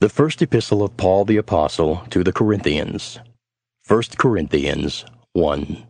The first epistle of Paul the Apostle to the Corinthians. 1 Corinthians 1.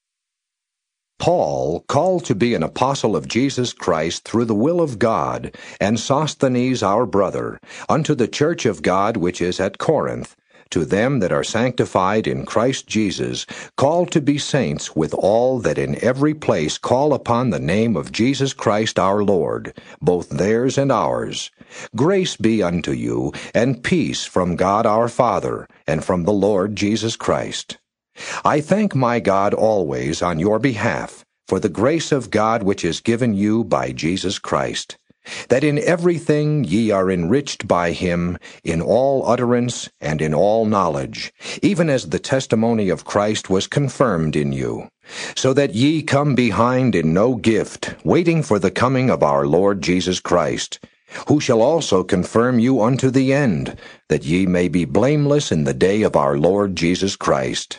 Paul, called to be an apostle of Jesus Christ through the will of God, and Sosthenes our brother, unto the church of God which is at Corinth, to them that are sanctified in Christ Jesus, called to be saints, with all that in every place call upon the name of Jesus Christ our Lord, both theirs and ours. Grace be unto you, and peace from God our Father, and from the Lord Jesus Christ. I thank my God always on your behalf, for the grace of God which is given you by Jesus Christ, that in everything ye are enriched by him, in all utterance and in all knowledge, even as the testimony of Christ was confirmed in you, so that ye come behind in no gift, waiting for the coming of our Lord Jesus Christ, who shall also confirm you unto the end, that ye may be blameless in the day of our Lord Jesus Christ.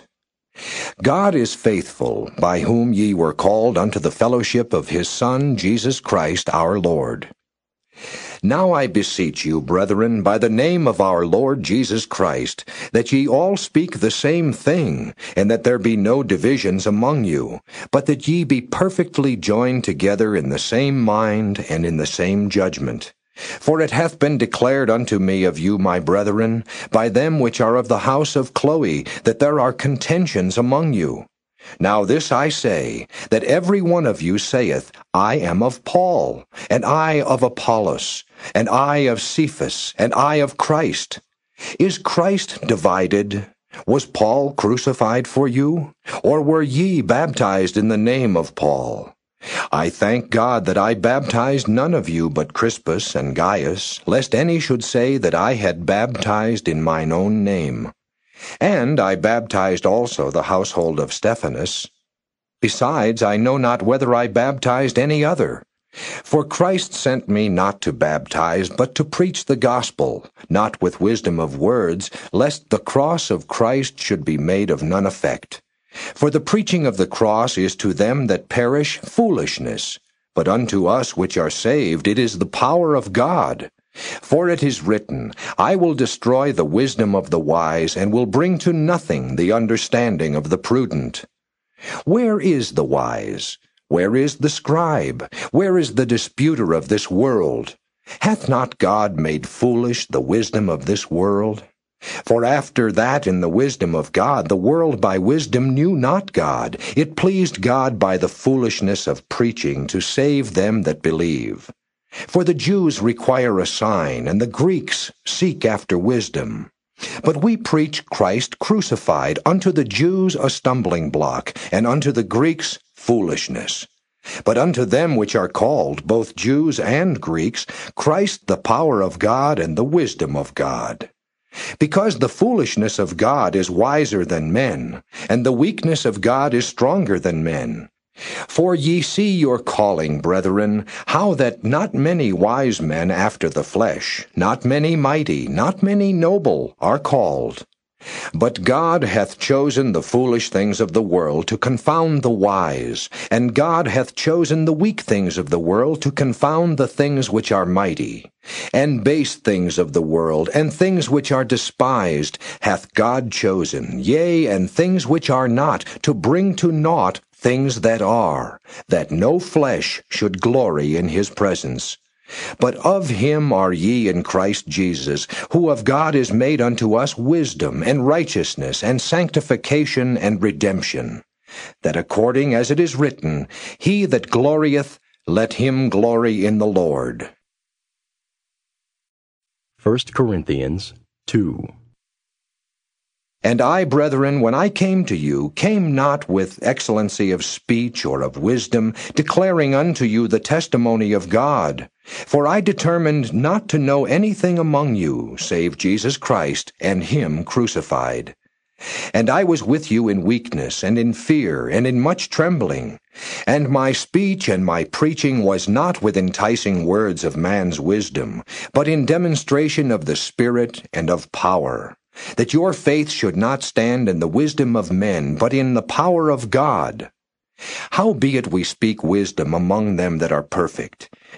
God is faithful, by whom ye were called unto the fellowship of his Son, Jesus Christ our Lord. Now I beseech you, brethren, by the name of our Lord Jesus Christ, that ye all speak the same thing, and that there be no divisions among you, but that ye be perfectly joined together in the same mind and in the same judgment. For it hath been declared unto me of you, my brethren, by them which are of the house of Chloe, that there are contentions among you. Now this I say, that every one of you saith, I am of Paul, and I of Apollos, and I of Cephas, and I of Christ. Is Christ divided? Was Paul crucified for you? Or were ye baptized in the name of Paul? I thank God that I baptized none of you but Crispus and Gaius, lest any should say that I had baptized in mine own name. And I baptized also the household of Stephanas. Besides, I know not whether I baptized any other. For Christ sent me not to baptize, but to preach the gospel, not with wisdom of words, lest the cross of Christ should be made of none effect. For the preaching of the cross is to them that perish foolishness, but unto us which are saved it is the power of God. For it is written, I will destroy the wisdom of the wise, and will bring to nothing the understanding of the prudent. Where is the wise? Where is the scribe? Where is the disputer of this world? Hath not God made foolish the wisdom of this world? For after that in the wisdom of God the world by wisdom knew not God. It pleased God by the foolishness of preaching to save them that believe. For the Jews require a sign, and the Greeks seek after wisdom. But we preach Christ crucified, unto the Jews a stumbling block, and unto the Greeks foolishness. But unto them which are called, both Jews and Greeks, Christ the power of God and the wisdom of God. Because the foolishness of God is wiser than men, and the weakness of God is stronger than men. For ye see your calling, brethren, how that not many wise men after the flesh, not many mighty, not many noble, are called. But God hath chosen the foolish things of the world to confound the wise, and God hath chosen the weak things of the world to confound the things which are mighty. And base things of the world, and things which are despised, hath God chosen, yea, and things which are not, to bring to naught things that are, that no flesh should glory in his presence. But of him are ye in Christ Jesus, who of God is made unto us wisdom, and righteousness, and sanctification, and redemption, that according as it is written, He that glorieth, let him glory in the Lord. 1 Corinthians 2. And I, brethren, when I came to you, came not with excellency of speech or of wisdom, declaring unto you the testimony of God. For I determined not to know anything among you, save Jesus Christ, and him crucified. And I was with you in weakness, and in fear, and in much trembling. And my speech and my preaching was not with enticing words of man's wisdom, but in demonstration of the Spirit and of power, that your faith should not stand in the wisdom of men, but in the power of God. Howbeit we speak wisdom among them that are perfect,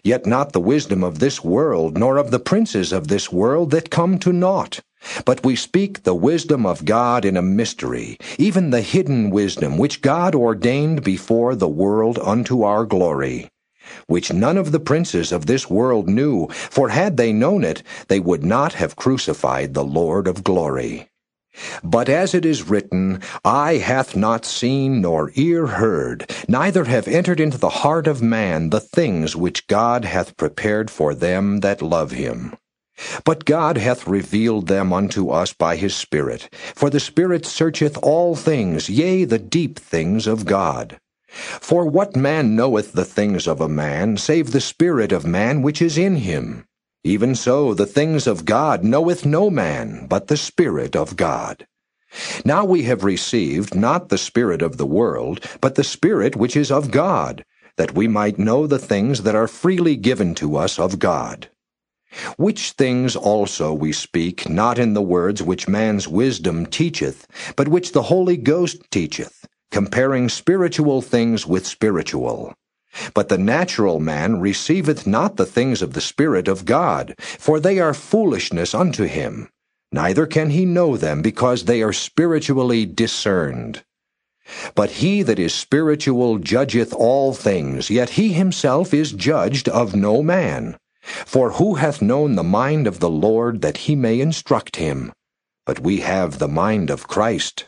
yet not the wisdom of this world, nor of the princes of this world that come to naught. But we speak the wisdom of God in a mystery, even the hidden wisdom which God ordained before the world unto our glory, which none of the princes of this world knew, for had they known it, they would not have crucified the Lord of glory. But as it is written, Eye hath not seen, nor ear heard, neither have entered into the heart of man the things which God hath prepared for them that love him. But God hath revealed them unto us by his Spirit. For the Spirit searcheth all things, yea, the deep things of God. For what man knoweth the things of a man, save the spirit of man which is in him? Even so the things of God knoweth no man, but the Spirit of God. Now we have received not the spirit of the world, but the Spirit which is of God, that we might know the things that are freely given to us of God. Which things also we speak, not in the words which man's wisdom teacheth, but which the Holy Ghost teacheth, comparing spiritual things with spiritual. But the natural man receiveth not the things of the Spirit of God, for they are foolishness unto him, neither can he know them, because they are spiritually discerned. But he that is spiritual judgeth all things, yet he himself is judged of no man. For who hath known the mind of the Lord, that he may instruct him? But we have the mind of Christ.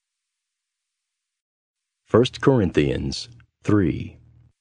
1 Corinthians 3.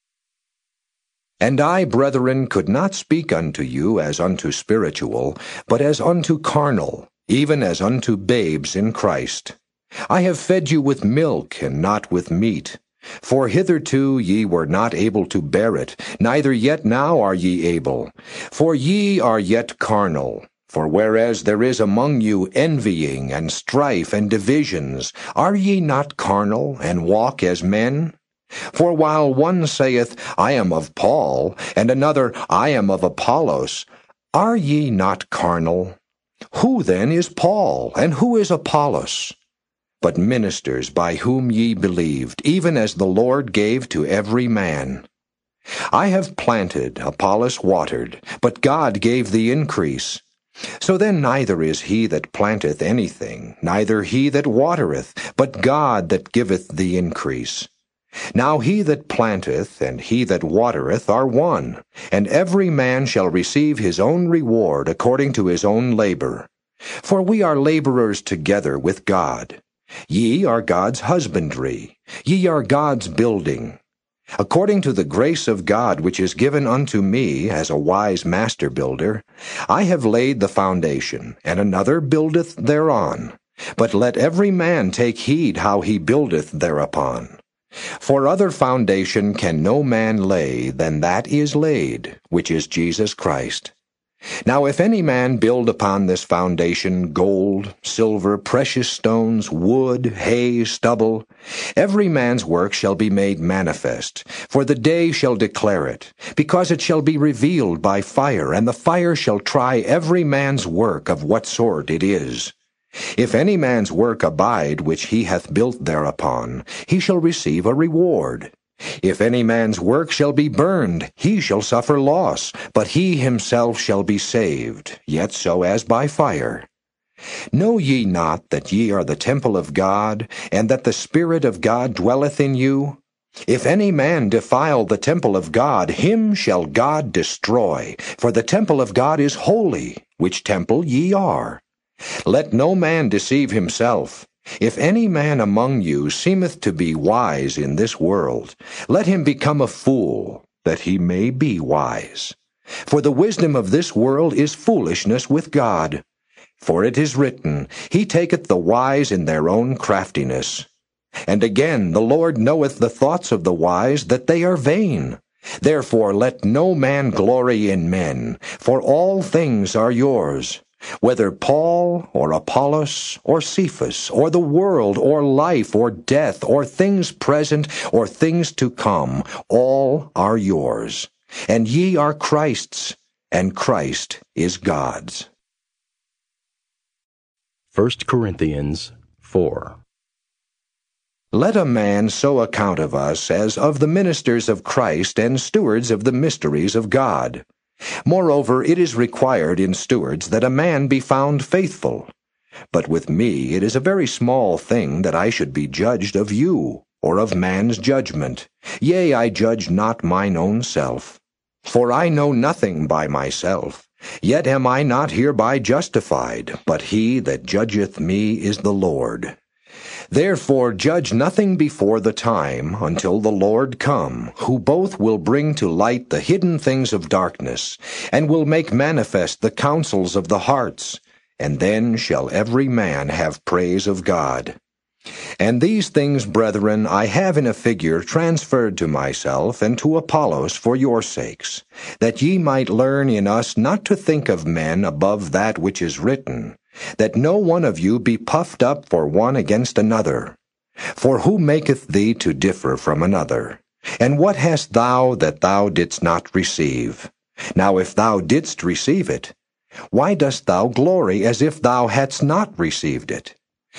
And I, brethren, could not speak unto you as unto spiritual, but as unto carnal, even as unto babes in Christ. I have fed you with milk, and not with meat. For hitherto ye were not able to bear it, neither yet now are ye able. For ye are yet carnal. For whereas there is among you envying, and strife, and divisions, are ye not carnal, and walk as men? For while one saith, I am of Paul, and another, I am of Apollos, are ye not carnal? Who then is Paul, and who is Apollos? But ministers by whom ye believed, even as the Lord gave to every man. I have planted, Apollos watered, but God gave the increase. So then neither is he that planteth anything, neither he that watereth, but God that giveth the increase. Now he that planteth and he that watereth are one, and every man shall receive his own reward according to his own labor. For we are laborers together with God. Ye are God's husbandry, ye are God's building. According to the grace of God which is given unto me as a wise master builder, I have laid the foundation, and another buildeth thereon. But let every man take heed how he buildeth thereupon. For other foundation can no man lay than that is laid, which is Jesus Christ. Now if any man build upon this foundation gold, silver, precious stones, wood, hay, stubble, every man's work shall be made manifest, for the day shall declare it, because it shall be revealed by fire, and the fire shall try every man's work of what sort it is. If any man's work abide which he hath built thereupon, he shall receive a reward. If any man's work shall be burned, he shall suffer loss, but he himself shall be saved, yet so as by fire. Know ye not that ye are the temple of God, and that the Spirit of God dwelleth in you? If any man defile the temple of God, him shall God destroy, for the temple of God is holy, which temple ye are. Let no man deceive himself. If any man among you seemeth to be wise in this world, let him become a fool, that he may be wise. For the wisdom of this world is foolishness with God. For it is written, He taketh the wise in their own craftiness. And again, the Lord knoweth the thoughts of the wise, that they are vain. Therefore let no man glory in men, for all things are yours. Whether Paul, or Apollos, or Cephas, or the world, or life, or death, or things present, or things to come, all are yours. And ye are Christ's, and Christ is God's. 1 Corinthians 4. Let a man so account of us as of the ministers of Christ and stewards of the mysteries of God. Moreover, it is required in stewards that a man be found faithful. But with me it is a very small thing that I should be judged of you, or of man's judgment. Yea, I judge not mine own self. For I know nothing by myself, yet am I not hereby justified, but he that judgeth me is the Lord. Therefore judge nothing before the time, until the Lord come, who both will bring to light the hidden things of darkness, and will make manifest the counsels of the hearts, and then shall every man have praise of God. And these things, brethren, I have in a figure transferred to myself and to Apollos for your sakes, that ye might learn in us not to think of men above that which is written, that no one of you be puffed up for one against another. For who maketh thee to differ from another? And what hast thou that thou didst not receive? Now if thou didst receive it, why dost thou glory as if thou hadst not received it?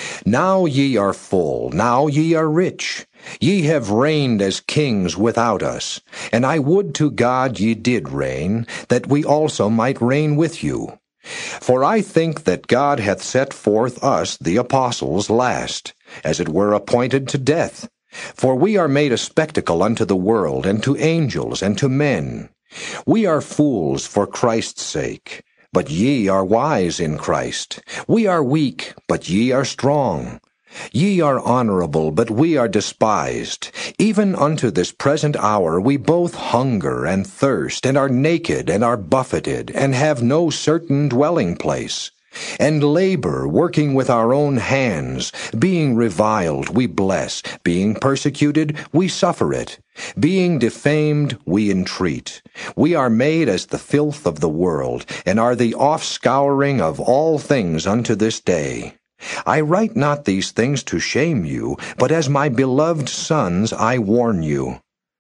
Now ye are full, now ye are rich. Ye have reigned as kings without us, and I would to God ye did reign, that we also might reign with you. For I think that God hath set forth us, the apostles, last, as it were appointed to death. For we are made a spectacle unto the world, and to angels, and to men. We are fools for Christ's sake, but ye are wise in Christ. We are weak, but ye are strong. Ye are honorable, but we are despised. Even unto this present hour we both hunger and thirst, and are naked, and are buffeted, and have no certain dwelling place. And labor, working with our own hands. Being reviled, we bless. Being persecuted, we suffer it. Being defamed, we entreat. We are made as the filth of the world, and are the offscouring of all things unto this day. I write not these things to shame you, but as my beloved sons I warn you.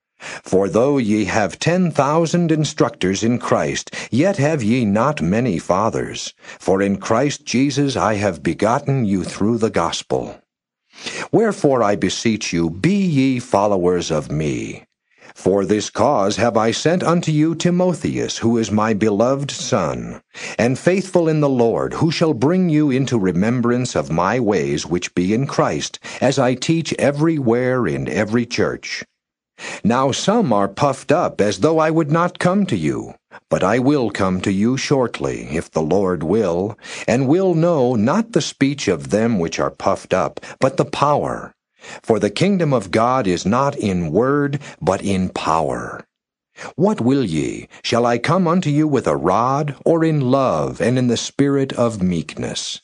For though ye have 10,000 instructors in Christ, yet have ye not many fathers. For in Christ Jesus I have begotten you through the gospel. Wherefore I beseech you, be ye followers of me. For this cause have I sent unto you Timotheus, who is my beloved son, and faithful in the Lord, who shall bring you into remembrance of my ways which be in Christ, as I teach everywhere in every church. Now some are puffed up, as though I would not come to you. But I will come to you shortly, if the Lord will, and will know not the speech of them which are puffed up, but the power. For the kingdom of God is not in word, but in power. What will ye? Shall I come unto you with a rod, or in love, and in the spirit of meekness?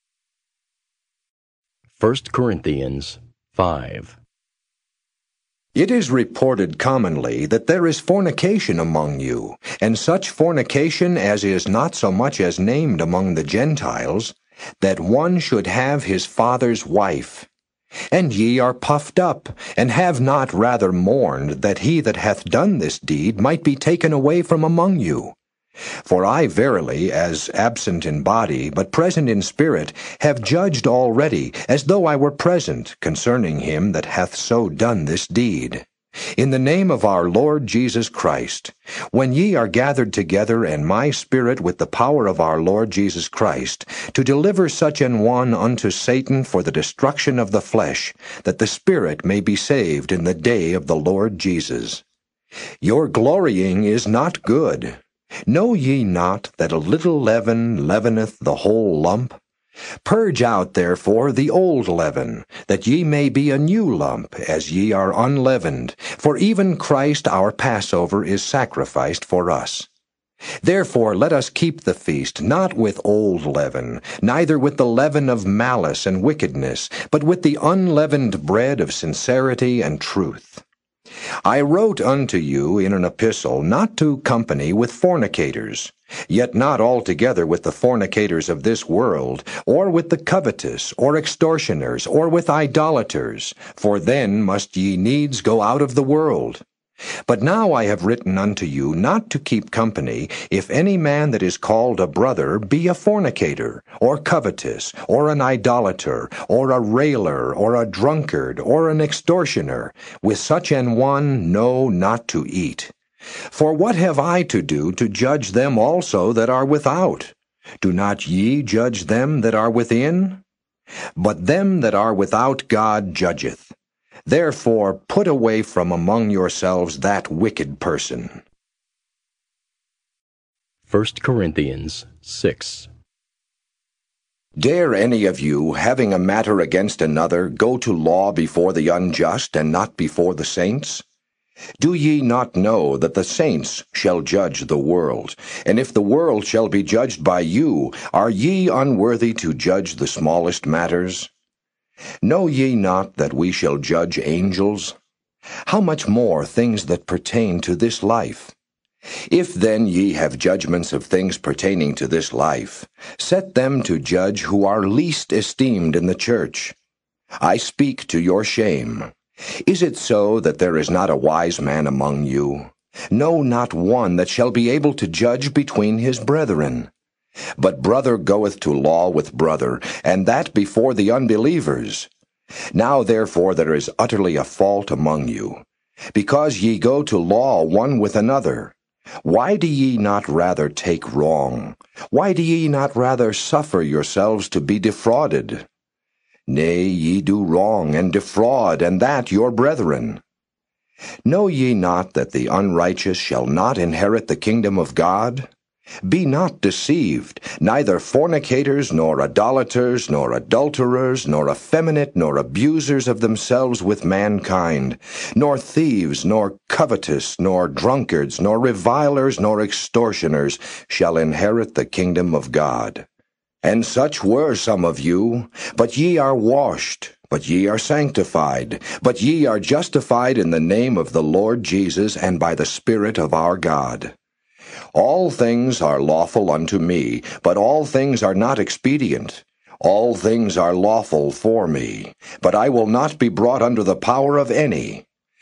1 Corinthians 5. It is reported commonly that there is fornication among you, and such fornication as is not so much as named among the Gentiles, that one should have his father's wife. And ye are puffed up, and have not rather mourned that he that hath done this deed might be taken away from among you. For I verily, as absent in body, but present in spirit, have judged already, as though I were present, concerning him that hath so done this deed. In the name of our Lord Jesus Christ, when ye are gathered together, and my spirit with the power of our Lord Jesus Christ, to deliver such an one unto Satan for the destruction of the flesh, that the spirit may be saved in the day of the Lord Jesus. Your glorying is not good. Know ye not that a little leaven leaveneth the whole lump? Purge out therefore the old leaven, that ye may be a new lump, as ye are unleavened. For even Christ our Passover is sacrificed for us. Therefore let us keep the feast not with old leaven, neither with the leaven of malice and wickedness, but with the unleavened bread of sincerity and truth. I wrote unto you in an epistle not to company with fornicators, yet not altogether with the fornicators of this world, or with the covetous, or extortioners, or with idolaters, for then must ye needs go out of the world. But now I have written unto you not to keep company, if any man that is called a brother be a fornicator, or covetous, or an idolater, or a railer, or a drunkard, or an extortioner. With such an one no, not to eat. For what have I to do to judge them also that are without? Do not ye judge them that are within? But them that are without God judgeth. Therefore put away from among yourselves that wicked person. 1 Corinthians 6. Dare any of you, having a matter against another, go to law before the unjust, and not before the saints? Do ye not know that the saints shall judge the world? And if the world shall be judged by you, are ye unworthy to judge the smallest matters? Know ye not that we shall judge angels? How much more things that pertain to this life? If then ye have judgments of things pertaining to this life, set them to judge who are least esteemed in the church. I speak to your shame. Is it so that there is not a wise man among you? No, not one that shall be able to judge between his brethren. But brother goeth to law with brother, and that before the unbelievers. Now therefore there is utterly a fault among you, because ye go to law one with another. Why do ye not rather take wrong? Why do ye not rather suffer yourselves to be defrauded? Nay, ye do wrong, and defraud, and that your brethren. Know ye not that the unrighteous shall not inherit the kingdom of God? Be not deceived, neither fornicators, nor idolaters, nor adulterers, nor effeminate, nor abusers of themselves with mankind, nor thieves, nor covetous, nor drunkards, nor revilers, nor extortioners shall inherit the kingdom of God. And such were some of you, but ye are washed, but ye are sanctified, but ye are justified in the name of the Lord Jesus and by the Spirit of our God. All things are lawful unto me, but all things are not expedient. All things are lawful for me, but I will not be brought under the power of any.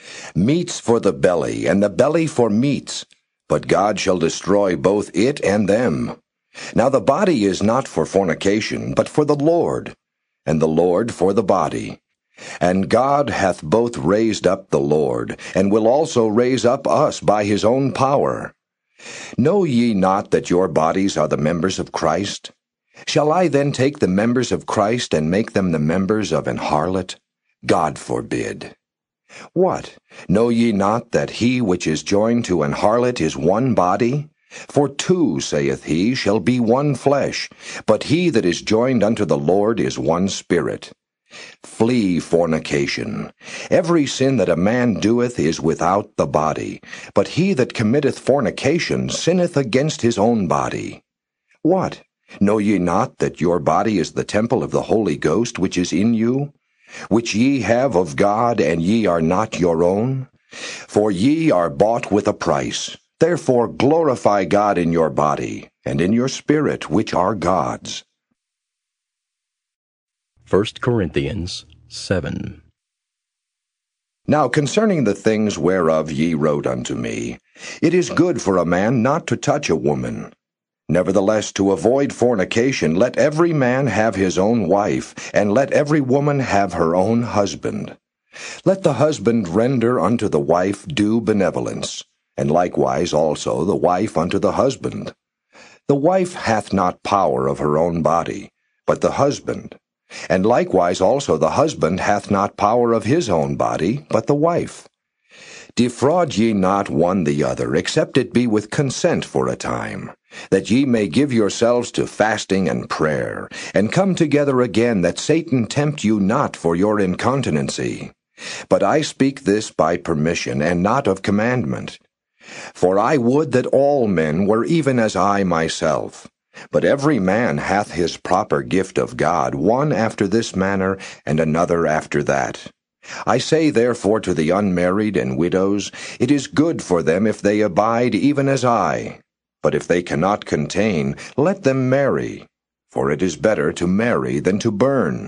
Meats for the belly, and the belly for meats, but God shall destroy both it and them. Now the body is not for fornication, but for the Lord, and the Lord for the body. And God hath both raised up the Lord, and will also raise up us by his own power. Know ye not that your bodies are the members of Christ? Shall I then take the members of Christ and make them the members of an harlot? God forbid. What? Know ye not that he which is joined to an harlot is one body? For two, saith he, shall be one flesh, but he that is joined unto the Lord is one spirit. Flee fornication. Every sin that a man doeth is without the body, but he that committeth fornication sinneth against his own body. What? Know ye not that your body is the temple of the Holy Ghost which is in you, which ye have of God, and ye are not your own? For ye are bought with a price. Therefore glorify God in your body, and in your spirit, which are God's. 1 Corinthians 7. Now concerning the things whereof ye wrote unto me, it is good for a man not to touch a woman. Nevertheless, to avoid fornication, let every man have his own wife, and let every woman have her own husband. Let the husband render unto the wife due benevolence, and likewise also the wife unto the husband. The wife hath not power of her own body, but the husband. And likewise also the husband hath not power of his own body, but the wife. Defraud ye not one the other, except it be with consent for a time, that ye may give yourselves to fasting and prayer, and come together again, that Satan tempt you not for your incontinency. But I speak this by permission, and not of commandment. For I would that all men were even as I myself. But every man hath his proper gift of God, one after this manner, and another after that. I say therefore to the unmarried and widows, it is good for them if they abide even as I. But if they cannot contain, let them marry. For it is better to marry than to burn.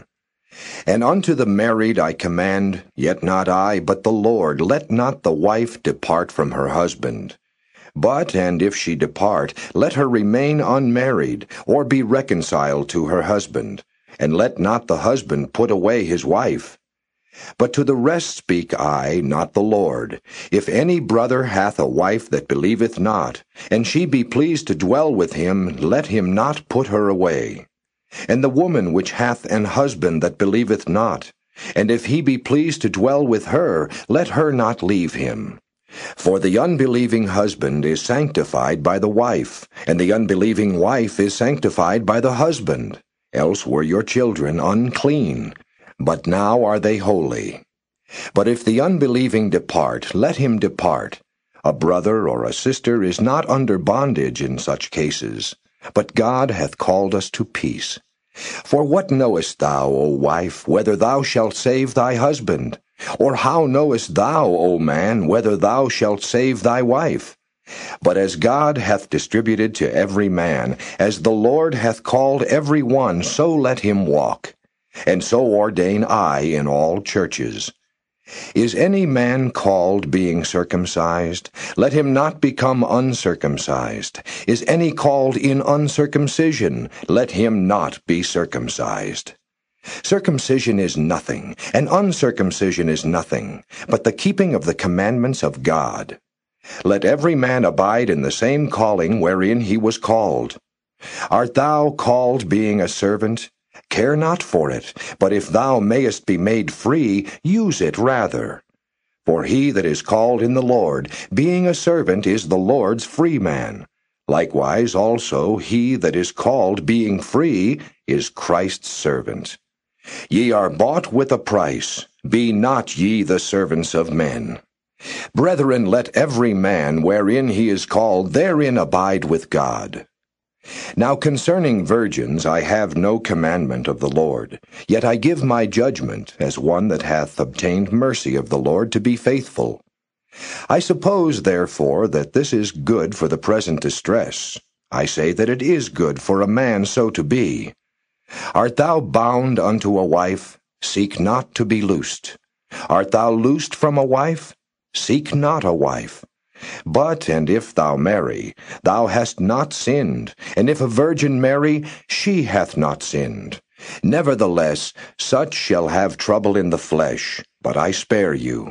And unto the married I command, yet not I, but the Lord, let not the wife depart from her husband. But, and if she depart, let her remain unmarried, or be reconciled to her husband, and let not the husband put away his wife. But to the rest speak I, not the Lord. If any brother hath a wife that believeth not, and she be pleased to dwell with him, let him not put her away. And the woman which hath an husband that believeth not, and if he be pleased to dwell with her, let her not leave him. For the unbelieving husband is sanctified by the wife, and the unbelieving wife is sanctified by the husband. Else were your children unclean, but now are they holy. But if the unbelieving depart, let him depart. A brother or a sister is not under bondage in such cases, but God hath called us to peace. For what knowest thou, O wife, whether thou shalt save thy husband? Or how knowest thou, O man, whether thou shalt save thy wife? But as God hath distributed to every man, as the Lord hath called every one, so let him walk. And so ordain I in all churches. Is any man called being circumcised? Let him not become uncircumcised. Is any called in uncircumcision? Let him not be circumcised. Circumcision is nothing, and uncircumcision is nothing, but the keeping of the commandments of God. Let every man abide in the same calling wherein he was called. Art thou called being a servant? Care not for it, but if thou mayest be made free, use it rather. For he that is called in the Lord, being a servant, is the Lord's free man. Likewise also he that is called being free is Christ's servant. Ye are bought with a price. Be not ye the servants of men. Brethren, let every man wherein he is called therein abide with God. Now concerning virgins I have no commandment of the Lord, yet I give my judgment, as one that hath obtained mercy of the Lord, to be faithful. I suppose, therefore, that this is good for the present distress. I say that it is good for a man so to be. Art thou bound unto a wife? Seek not to be loosed. Art thou loosed from a wife? Seek not a wife. But, and if thou marry, thou hast not sinned, and if a virgin marry, she hath not sinned. Nevertheless, such shall have trouble in the flesh, but I spare you.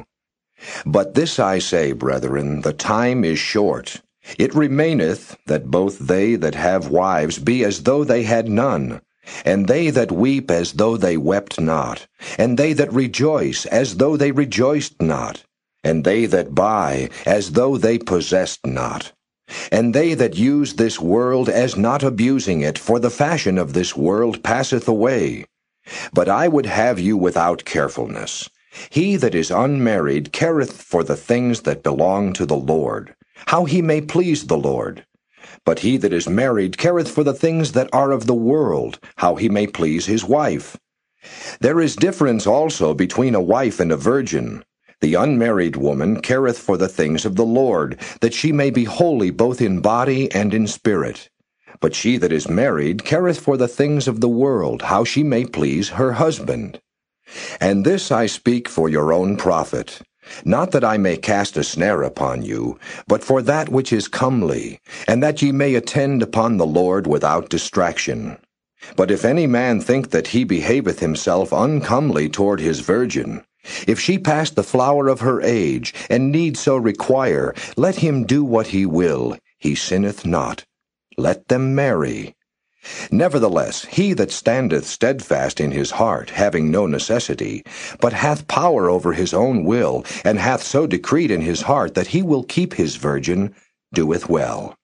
But this I say, brethren, the time is short. It remaineth that both they that have wives be as though they had none, and they that weep as though they wept not, and they that rejoice as though they rejoiced not, and they that buy as though they possessed not, and they that use this world as not abusing it, for the fashion of this world passeth away. But I would have you without carefulness. He that is unmarried careth for the things that belong to the Lord, how he may please the Lord. But he that is married careth for the things that are of the world, how he may please his wife. There is difference also between a wife and a virgin. The unmarried woman careth for the things of the Lord, that she may be holy both in body and in spirit. But she that is married careth for the things of the world, how she may please her husband. And this I speak for your own profit, not that I may cast a snare upon you, but for that which is comely, and that ye may attend upon the Lord without distraction. But if any man think that he behaveth himself uncomely toward his virgin, if she pass the flower of her age, and need so require, let him do what he will, he sinneth not. Let them marry. Nevertheless, he that standeth steadfast in his heart, having no necessity, but hath power over his own will, and hath so decreed in his heart that he will keep his virgin, doeth well.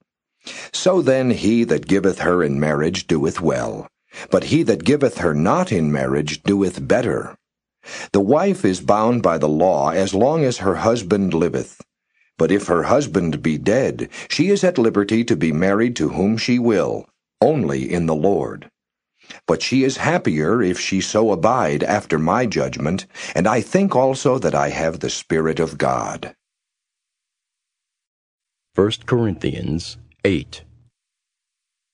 So then he that giveth her in marriage doeth well, but he that giveth her not in marriage doeth better. The wife is bound by the law as long as her husband liveth. But if her husband be dead, she is at liberty to be married to whom she will, only in the Lord. But she is happier if she so abide after my judgment, and I think also that I have the Spirit of God. 1 Corinthians 8.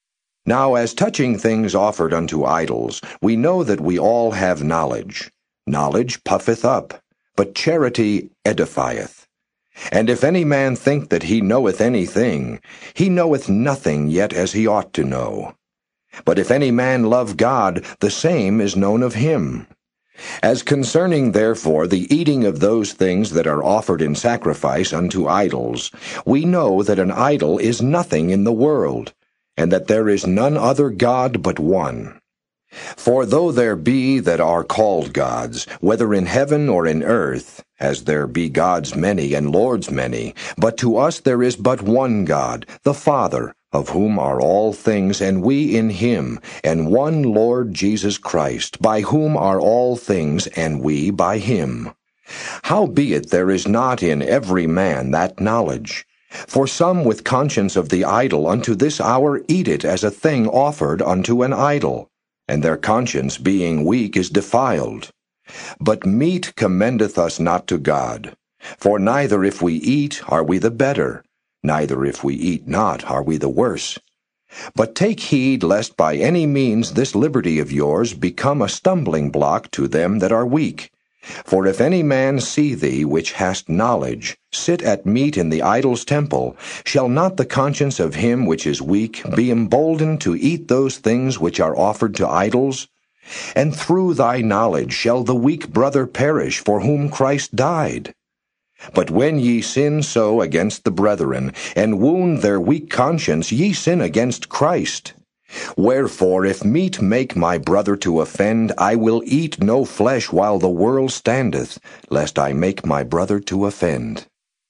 Now as touching things offered unto idols, we know that we all have knowledge. Knowledge puffeth up, but charity edifieth. And if any man think that he knoweth anything, he knoweth nothing yet as he ought to know. But if any man love God, the same is known of him. As concerning therefore the eating of those things that are offered in sacrifice unto idols, we know that an idol is nothing in the world, and that there is none other God but one. For though there be that are called gods, whether in heaven or in earth, as there be gods many and lords many, but to us there is but one God, the Father, of whom are all things, and we in him, and one Lord Jesus Christ, by whom are all things, and we by him. Howbeit there is not in every man that knowledge. For some with conscience of the idol unto this hour eat it as a thing offered unto an idol, and their conscience being weak is defiled. But meat commendeth us not to God. For neither if we eat are we the better, neither if we eat not are we the worse. But take heed lest by any means this liberty of yours become a stumbling block to them that are weak. For if any man see thee which hast knowledge sit at meat in the idol's temple, shall not the conscience of him which is weak be emboldened to eat those things which are offered to idols? And through thy knowledge shall the weak brother perish for whom Christ died. But when ye sin so against the brethren, and wound their weak conscience, ye sin against Christ. Wherefore, if meat make my brother to offend, I will eat no flesh while the world standeth, lest I make my brother to offend.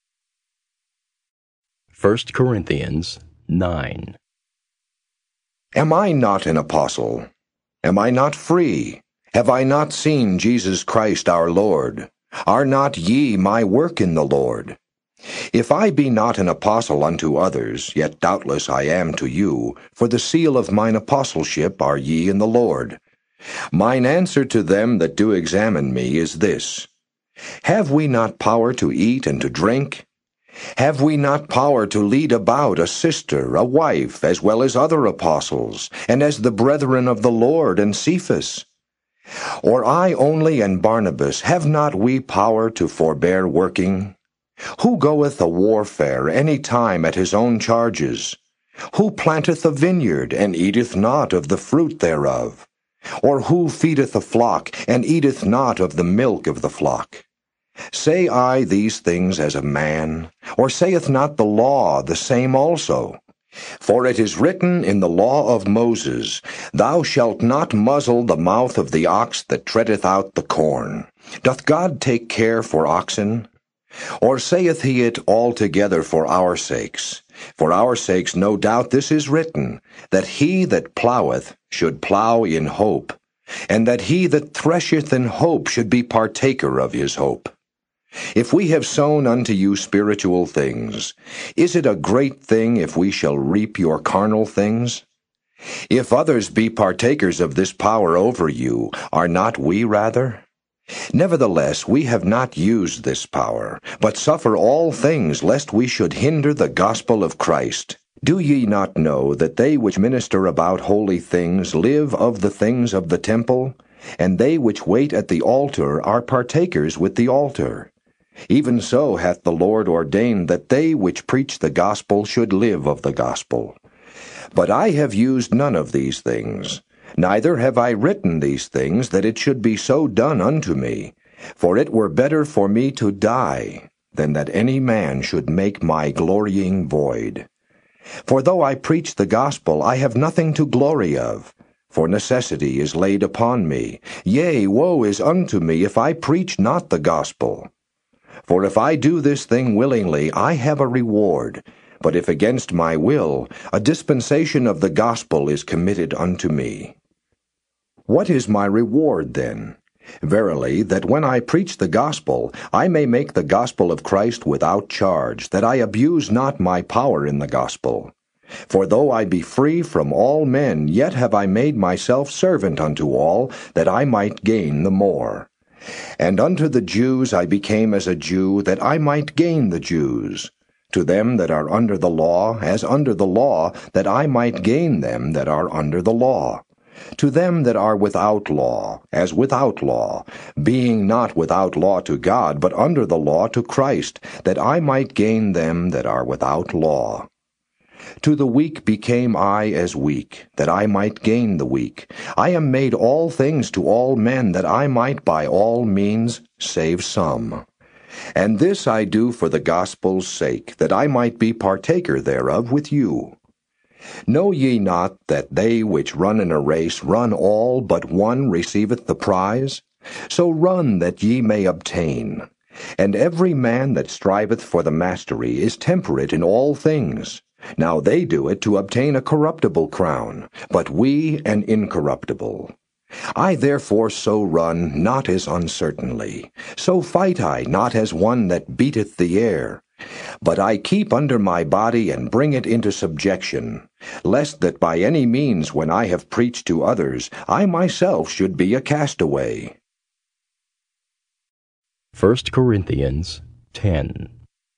1 Corinthians 9. Am I not an apostle? Am I not free? Have I not seen Jesus Christ our Lord? Are not ye my work in the Lord? If I be not an apostle unto others, yet doubtless I am to you, for the seal of mine apostleship are ye in the Lord. Mine answer to them that do examine me is this: Have we not power to eat and to drink? Have we not power to lead about a sister, a wife, as well as other apostles, and as the brethren of the Lord and Cephas? Or I only and Barnabas, have not we power to forbear working? Who goeth a warfare any time at his own charges? Who planteth a vineyard, and eateth not of the fruit thereof? Or who feedeth a flock, and eateth not of the milk of the flock? Say I these things as a man? Or saith not the law the same also? For it is written in the law of Moses, Thou shalt not muzzle the mouth of the ox that treadeth out the corn. Doth God take care for oxen? Or saith he it altogether for our sakes? For our sakes no doubt this is written, that he that ploweth should plow in hope, and that he that thresheth in hope should be partaker of his hope. If we have sown unto you spiritual things, is it a great thing if we shall reap your carnal things? If others be partakers of this power over you, are not we rather? Nevertheless, we have not used this power, but suffer all things lest we should hinder the gospel of Christ. Do ye not know that they which minister about holy things live of the things of the temple? And they which wait at the altar are partakers with the altar. Even so hath the Lord ordained that they which preach the gospel should live of the gospel. But I have used none of these things, neither have I written these things that it should be so done unto me. For it were better for me to die than that any man should make my glorying void. For though I preach the gospel, I have nothing to glory of, for necessity is laid upon me. Yea, woe is unto me if I preach not the gospel. For if I do this thing willingly, I have a reward. But if against my will, a dispensation of the gospel is committed unto me. What is my reward then? Verily, that when I preach the gospel, I may make the gospel of Christ without charge, that I abuse not my power in the gospel. For though I be free from all men, yet have I made myself servant unto all, that I might gain the more. And unto the Jews I became as a Jew, that I might gain the Jews. To them that are under the law, as under the law, that I might gain them that are under the law. To them that are without law, as without law, being not without law to God, but under the law to Christ, that I might gain them that are without law. To the weak became I as weak, that I might gain the weak. I am made all things to all men, that I might by all means save some. And this I do for the gospel's sake, that I might be partaker thereof with you. Know ye not that they which run in a race run all, but one receiveth the prize? So run that ye may obtain. And every man that striveth for the mastery is temperate in all things. Now they do it to obtain a corruptible crown, but we an incorruptible. I therefore so run, not as uncertainly. So fight I, not as one that beateth the air. But I keep under my body and bring it into subjection, lest that by any means when I have preached to others, I myself should be a castaway. 1 Corinthians 10.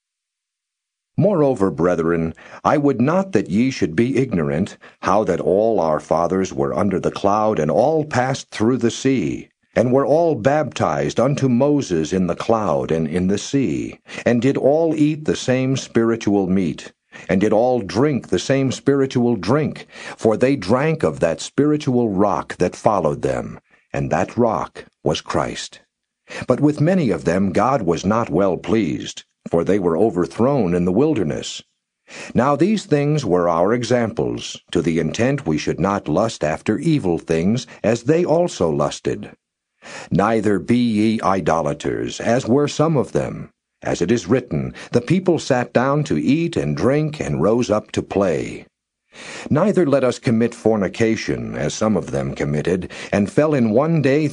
Moreover, brethren, I would not that ye should be ignorant, how that all our fathers were under the cloud, and all passed through the sea, and were all baptized unto Moses in the cloud and in the sea, and did all eat the same spiritual meat, and did all drink the same spiritual drink, for they drank of that spiritual rock that followed them, and that rock was Christ. But with many of them God was not well pleased, for they were overthrown in the wilderness. Now these things were our examples, to the intent we should not lust after evil things, as they also lusted. Neither be ye idolaters, as were some of them. As it is written, the people sat down to eat and drink, and rose up to play. Neither let us commit fornication, as some of them committed, and fell in one day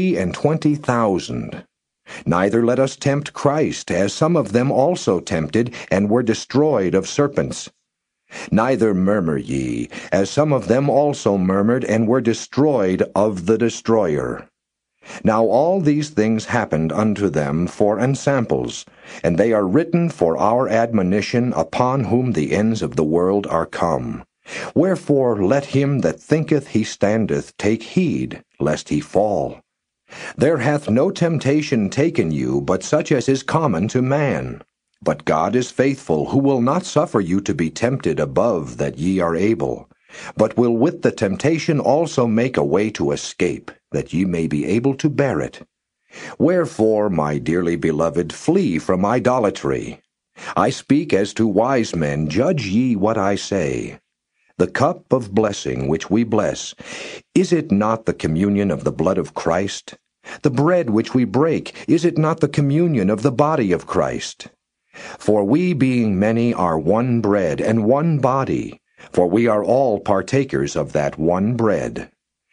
23,000. Neither let us tempt Christ, as some of them also tempted, and were destroyed of serpents. Neither murmur ye, as some of them also murmured, and were destroyed of the destroyer. Now all these things happened unto them for ensamples, and they are written for our admonition, upon whom the ends of the world are come. Wherefore let him that thinketh he standeth take heed, lest he fall. There hath no temptation taken you, but such as is common to man. But God is faithful, who will not suffer you to be tempted above that ye are able, but will with the temptation also make a way to escape, that ye may be able to bear it. Wherefore, my dearly beloved, flee from idolatry. I speak as to wise men, judge ye what I say. The cup of blessing which we bless, is it not the communion of the blood of Christ? The bread which we break, is it not the communion of the body of Christ? For we being many are one bread and one body, for we are all partakers of that one bread.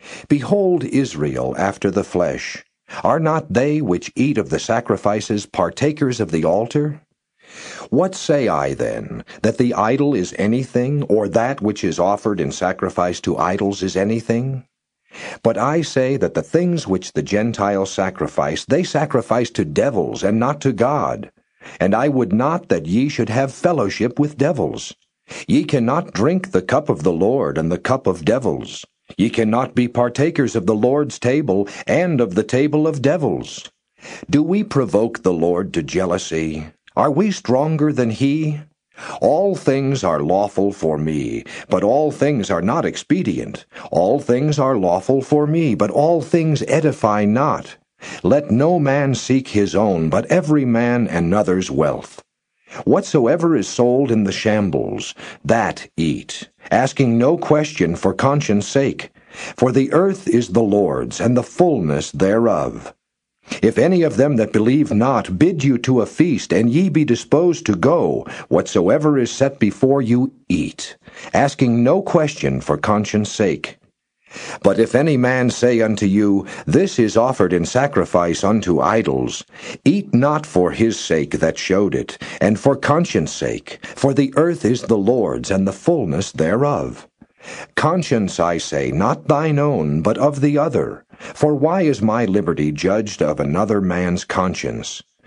Behold Israel after the flesh. Are not they which eat of the sacrifices partakers of the altar? What say I then, that the idol is anything, or that which is offered in sacrifice to idols is anything? But I say that the things which the Gentiles sacrifice, they sacrifice to devils, and not to God. And I would not that ye should have fellowship with devils. Ye cannot drink the cup of the Lord and the cup of devils. Ye cannot be partakers of the Lord's table and of the table of devils. Do we provoke the Lord to jealousy? Are we stronger than he? All things are lawful for me, but all things are not expedient. All things are lawful for me, but all things edify not. Let no man seek his own, but every man another's wealth. Whatsoever is sold in the shambles, that eat, asking no question for conscience sake. For the earth is the Lord's, and the fullness thereof. If any of them that believe not bid you to a feast, and ye be disposed to go, whatsoever is set before you, eat, asking no question for conscience sake. But if any man say unto you, This is offered in sacrifice unto idols, eat not for his sake that showed it, and for conscience sake, for the earth is the Lord's, and the fullness thereof. Conscience, I say, not thine own, but of the other. For why is my liberty judged of another man's conscience?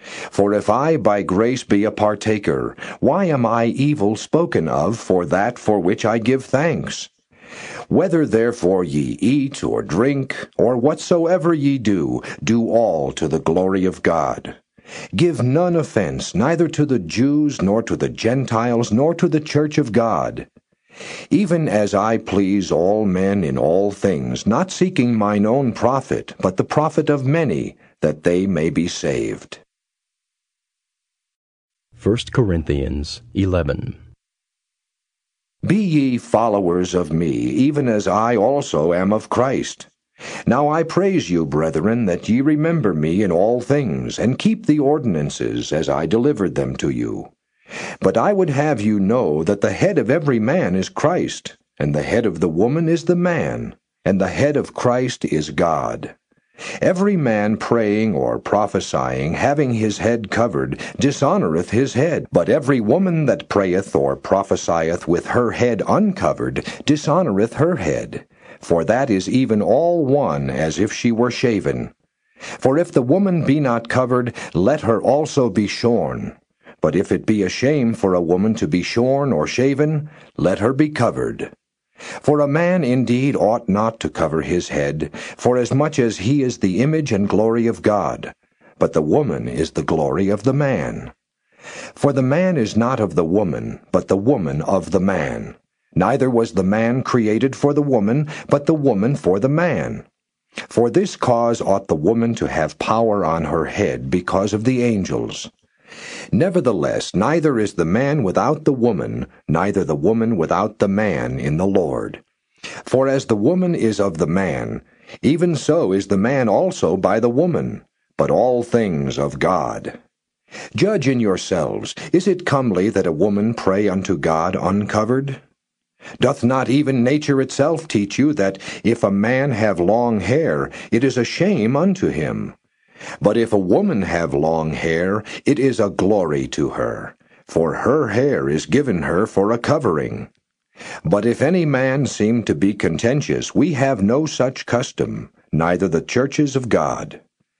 For if I by grace be a partaker, why am I evil spoken of for that for which I give thanks? Whether therefore ye eat or drink, or whatsoever ye do, do all to the glory of God. Give none offense, neither to the Jews, nor to the Gentiles, nor to the church of God. Even as I please all men in all things, not seeking mine own profit, but the profit of many, that they may be saved. 1 Corinthians 11. Be ye followers of me, even as I also am of Christ. Now I praise you, brethren, that ye remember me in all things, and keep the ordinances as I delivered them to you. But I would have you know that the head of every man is Christ, and the head of the woman is the man, and the head of Christ is God. Every man praying or prophesying, having his head covered, dishonoureth his head. But every woman that prayeth or prophesieth with her head uncovered, dishonoureth her head. For that is even all one, as if she were shaven. For if the woman be not covered, let her also be shorn. But if it be a shame for a woman to be shorn or shaven, let her be covered. For a man indeed ought not to cover his head, forasmuch as he is the image and glory of God, but the woman is the glory of the man. For the man is not of the woman, but the woman of the man. Neither was the man created for the woman, but the woman for the man. For this cause ought the woman to have power on her head because of the angels. Nevertheless, neither is the man without the woman, neither the woman without the man in the Lord. For as the woman is of the man, even so is the man also by the woman, but all things of God. Judge in yourselves, is it comely that a woman pray unto God uncovered? Doth not even nature itself teach you that if a man have long hair, it is a shame unto him? But if a woman have long hair, it is a glory to her, for her hair is given her for a covering. But if any man seem to be contentious, we have no such custom, neither the churches of God.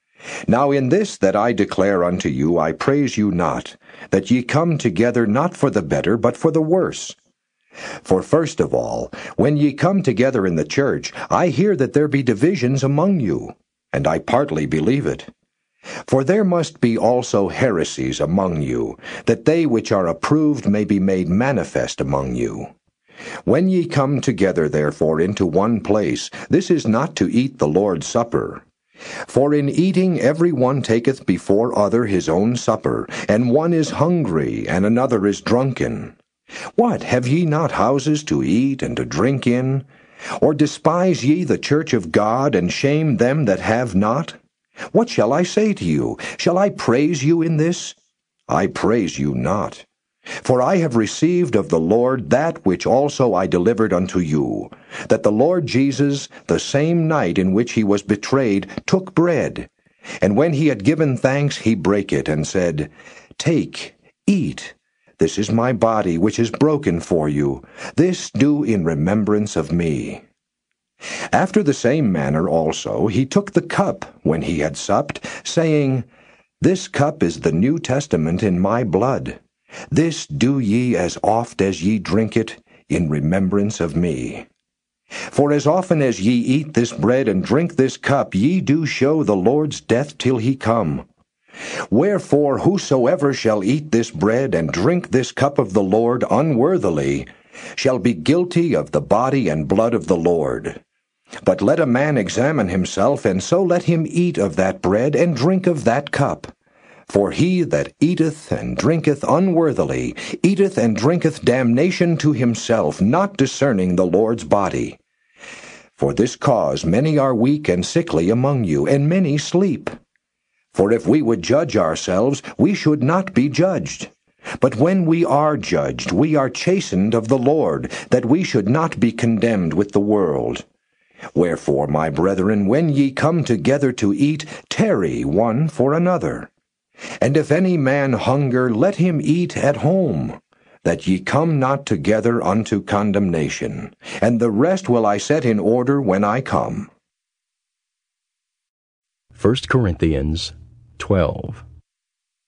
Now in this that I declare unto you, I praise you not, that ye come together not for the better, but for the worse. For first of all, when ye come together in the church, I hear that there be divisions among you, and I partly believe it. For there must be also heresies among you, that they which are approved may be made manifest among you. When ye come together therefore into one place, this is not to eat the Lord's Supper. For in eating every one taketh before other his own supper, and one is hungry, and another is drunken. What, have ye not houses to eat and to drink in? Or despise ye the church of God, and shame them that have not? What shall I say to you? Shall I praise you in this? I praise you not. For I have received of the Lord that which also I delivered unto you, that the Lord Jesus, the same night in which he was betrayed, took bread, and when he had given thanks, he brake it, and said, Take, eat, this is my body, which is broken for you. This do in remembrance of me. After the same manner also he took the cup when he had supped, saying, This cup is the New Testament in my blood. This do ye as oft as ye drink it, in remembrance of me. For as often as ye eat this bread and drink this cup, ye do show the Lord's death till he come. Wherefore whosoever shall eat this bread and drink this cup of the Lord unworthily shall be guilty of the body and blood of the Lord. But let a man examine himself, and so let him eat of that bread and drink of that cup. For he that eateth and drinketh unworthily eateth and drinketh damnation to himself, not discerning the Lord's body. For this cause many are weak and sickly among you, and many sleep. For if we would judge ourselves, we should not be judged. But when we are judged, we are chastened of the Lord, that we should not be condemned with the world. Wherefore, my brethren, when ye come together to eat, tarry one for another. And if any man hunger, let him eat at home, that ye come not together unto condemnation. And the rest will I set in order when I come. 1 Corinthians 12.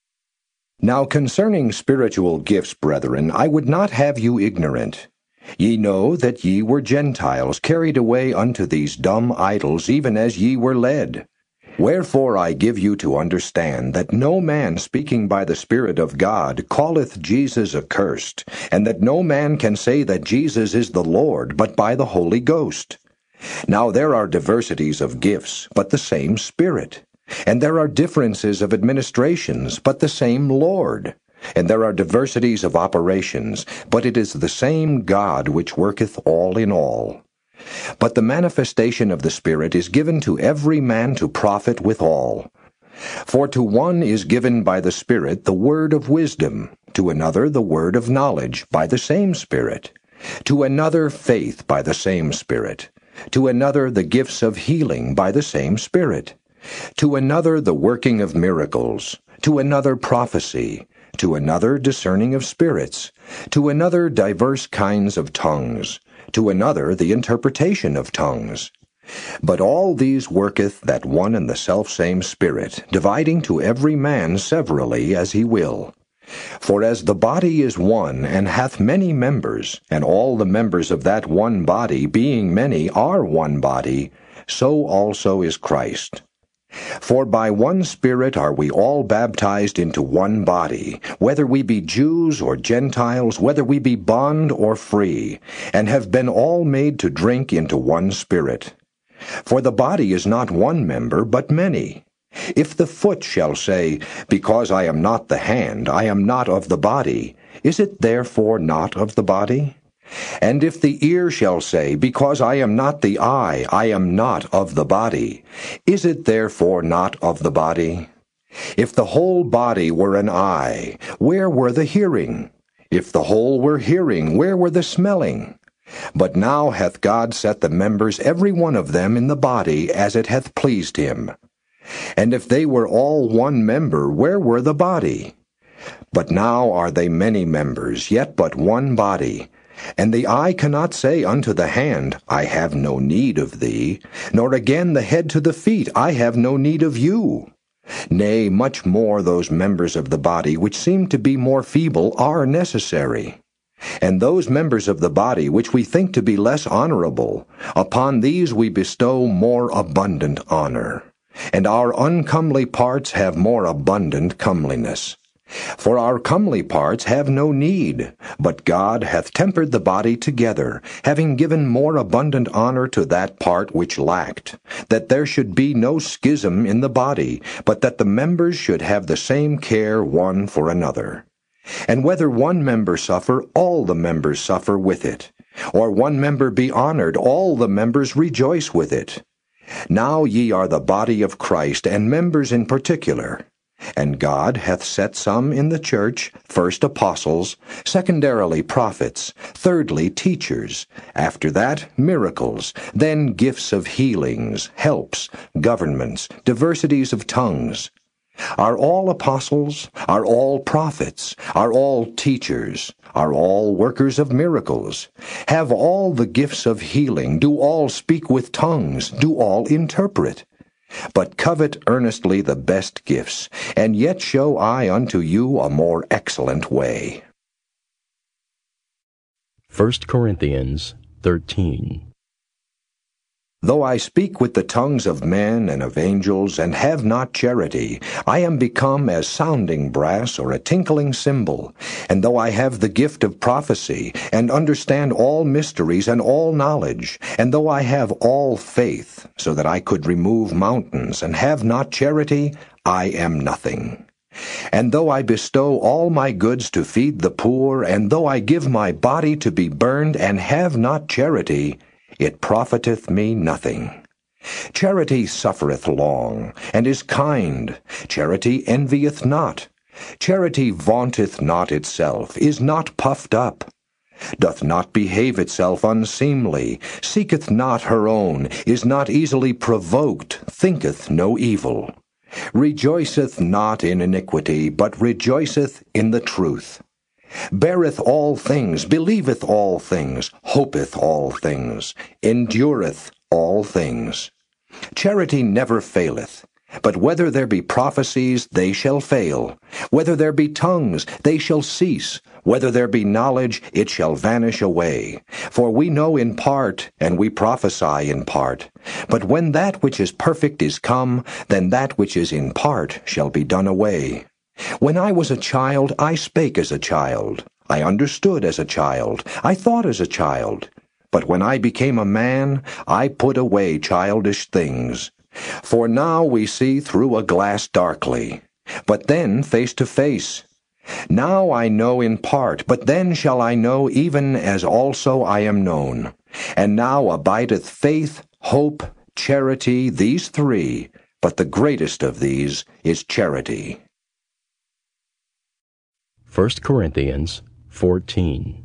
Now concerning spiritual gifts, brethren, I would not have you ignorant. Ye know that ye were Gentiles, carried away unto these dumb idols, even as ye were led. Wherefore I give you to understand that no man speaking by the Spirit of God calleth Jesus accursed, and that no man can say that Jesus is the Lord, but by the Holy Ghost. Now there are diversities of gifts, but the same Spirit. And there are differences of administrations, but the same Lord. And there are diversities of operations, but it is the same God which worketh all in all. But the manifestation of the Spirit is given to every man to profit withal. For to one is given by the Spirit the word of wisdom, to another the word of knowledge by the same Spirit, to another faith by the same Spirit, to another the gifts of healing by the same Spirit, to another the working of miracles, to another prophecy, to another discerning of spirits, to another diverse kinds of tongues, to another the interpretation of tongues. But all these worketh that one and the selfsame Spirit, dividing to every man severally as he will. For as the body is one, and hath many members, and all the members of that one body, being many, are one body, so also is Christ. For by one Spirit are we all baptized into one body, whether we be Jews or Gentiles, whether we be bond or free, and have been all made to drink into one Spirit. For the body is not one member, but many. If the foot shall say, Because I am not the hand, I am not of the body, is it therefore not of the body? And if the ear shall say, Because I am not the eye, I am not of the body, is it therefore not of the body? If the whole body were an eye, where were the hearing? If the whole were hearing, where were the smelling? But now hath God set the members every one of them in the body as it hath pleased him. And if they were all one member, where were the body? But now are they many members, yet but one body. And the eye cannot say unto the hand, I have no need of thee, nor again the head to the feet, I have no need of you. Nay, much more those members of the body which seem to be more feeble are necessary. And those members of the body which we think to be less honorable, upon these we bestow more abundant honor. And our uncomely parts have more abundant comeliness. For our comely parts have no need, but God hath tempered the body together, having given more abundant honor to that part which lacked, that there should be no schism in the body, but that the members should have the same care one for another. And whether one member suffer, all the members suffer with it. Or one member be honored, all the members rejoice with it. Now ye are the body of Christ, and members in particular. And God hath set some in the church, first apostles, secondarily prophets, thirdly teachers, after that miracles, then gifts of healings, helps, governments, diversities of tongues. Are all apostles? Are all prophets? Are all teachers? Are all workers of miracles? Have all the gifts of healing? Do all speak with tongues? Do all interpret? But covet earnestly the best gifts, and yet show I unto you a more excellent way. 1 Corinthians 13. Though I speak with the tongues of men and of angels, and have not charity, I am become as sounding brass or a tinkling cymbal. And though I have the gift of prophecy, and understand all mysteries and all knowledge, and though I have all faith, so that I could remove mountains, and have not charity, I am nothing. And though I bestow all my goods to feed the poor, and though I give my body to be burned, and have not charity, it profiteth me nothing. Charity suffereth long, and is kind. Charity envieth not. Charity vaunteth not itself, is not puffed up, doth not behave itself unseemly, seeketh not her own, is not easily provoked, thinketh no evil, rejoiceth not in iniquity, but rejoiceth in the truth, beareth all things, believeth all things, hopeth all things, endureth all things. Charity never faileth. But whether there be prophecies, they shall fail. Whether there be tongues, they shall cease. Whether there be knowledge, it shall vanish away. For we know in part, and we prophesy in part. But when that which is perfect is come, then that which is in part shall be done away. When I was a child, I spake as a child. I understood as a child. I thought as a child. But when I became a man, I put away childish things. For now we see through a glass darkly, but then face to face. Now I know in part, but then shall I know even as also I am known. And now abideth faith, hope, charity, these three, but the greatest of these is charity. 1 Corinthians 14.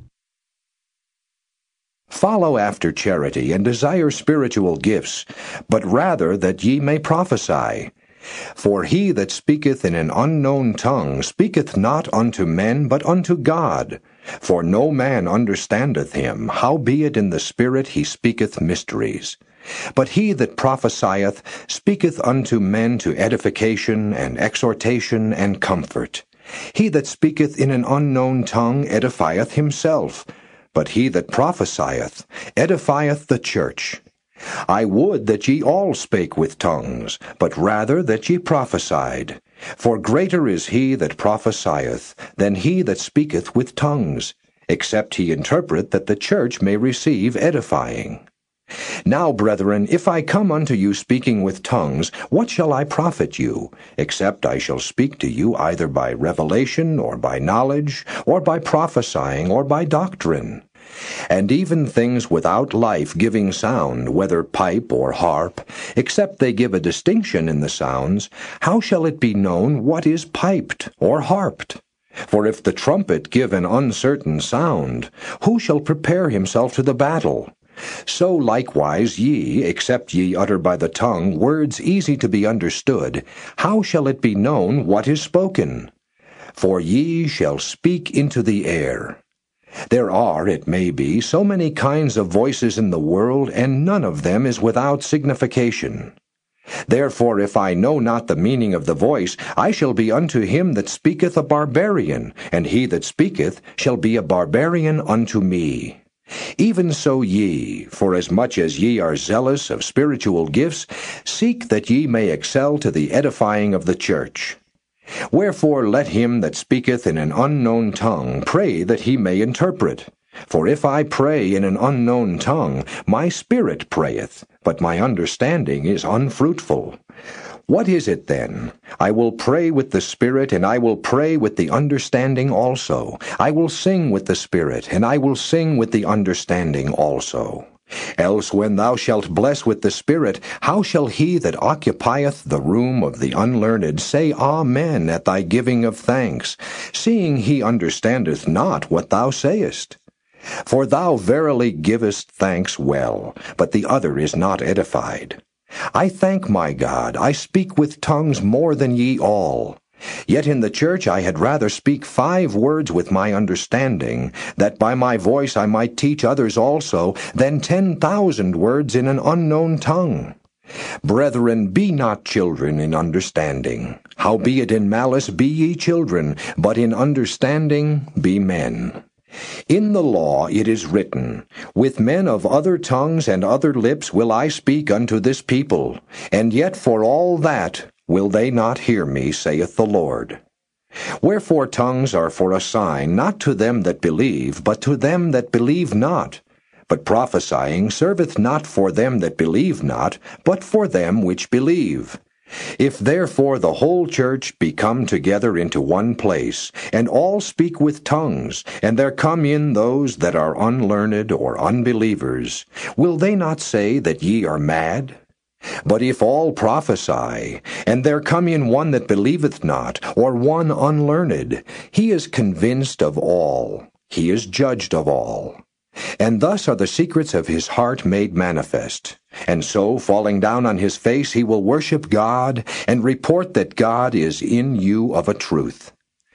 Follow after charity, and desire spiritual gifts, but rather that ye may prophesy. For he that speaketh in an unknown tongue speaketh not unto men, but unto God. For no man understandeth him, howbeit in the Spirit he speaketh mysteries. But he that prophesieth speaketh unto men to edification and exhortation and comfort. He that speaketh in an unknown tongue edifieth himself, but he that prophesieth edifieth the church. I would that ye all spake with tongues, but rather that ye prophesied. For greater is he that prophesieth than he that speaketh with tongues, except he interpret, that the church may receive edifying. Now, brethren, if I come unto you speaking with tongues, what shall I profit you, except I shall speak to you either by revelation, or by knowledge, or by prophesying, or by doctrine? And even things without life-giving sound, whether pipe or harp, except they give a distinction in the sounds, how shall it be known what is piped or harped? For if the trumpet give an uncertain sound, who shall prepare himself to the battle? So likewise ye, except ye utter by the tongue words easy to be understood, how shall it be known what is spoken? For ye shall speak into the air. There are, it may be, so many kinds of voices in the world, and none of them is without signification. Therefore, if I know not the meaning of the voice, I shall be unto him that speaketh a barbarian, and he that speaketh shall be a barbarian unto me. Even so ye, forasmuch as ye are zealous of spiritual gifts, seek that ye may excel to the edifying of the church. Wherefore let him that speaketh in an unknown tongue pray that he may interpret. For if I pray in an unknown tongue, my spirit prayeth, but my understanding is unfruitful. What is it then? I will pray with the Spirit, and I will pray with the understanding also. I will sing with the Spirit, and I will sing with the understanding also. Else when thou shalt bless with the Spirit, how shall he that occupieth the room of the unlearned say Amen at thy giving of thanks, seeing he understandeth not what thou sayest? For thou verily givest thanks well, but the other is not edified. I thank my God, I speak with tongues more than ye all. Yet in the church I had rather speak 5 words with my understanding, that by my voice I might teach others also, than 10,000 words in an unknown tongue. Brethren, be not children in understanding. Howbeit in malice be ye children, but in understanding be men. In the law it is written, With men of other tongues and other lips will I speak unto this people, and yet for all that will they not hear me, saith the Lord. Wherefore tongues are for a sign, not to them that believe, but to them that believe not. But prophesying serveth not for them that believe not, but for them which believe. If therefore the whole church be come together into one place, and all speak with tongues, and there come in those that are unlearned or unbelievers, will they not say that ye are mad? But if all prophesy, and there come in one that believeth not, or one unlearned, he is convinced of all, he is judged of all. And thus are the secrets of his heart made manifest. And so, falling down on his face, he will worship God, and report that God is in you of a truth.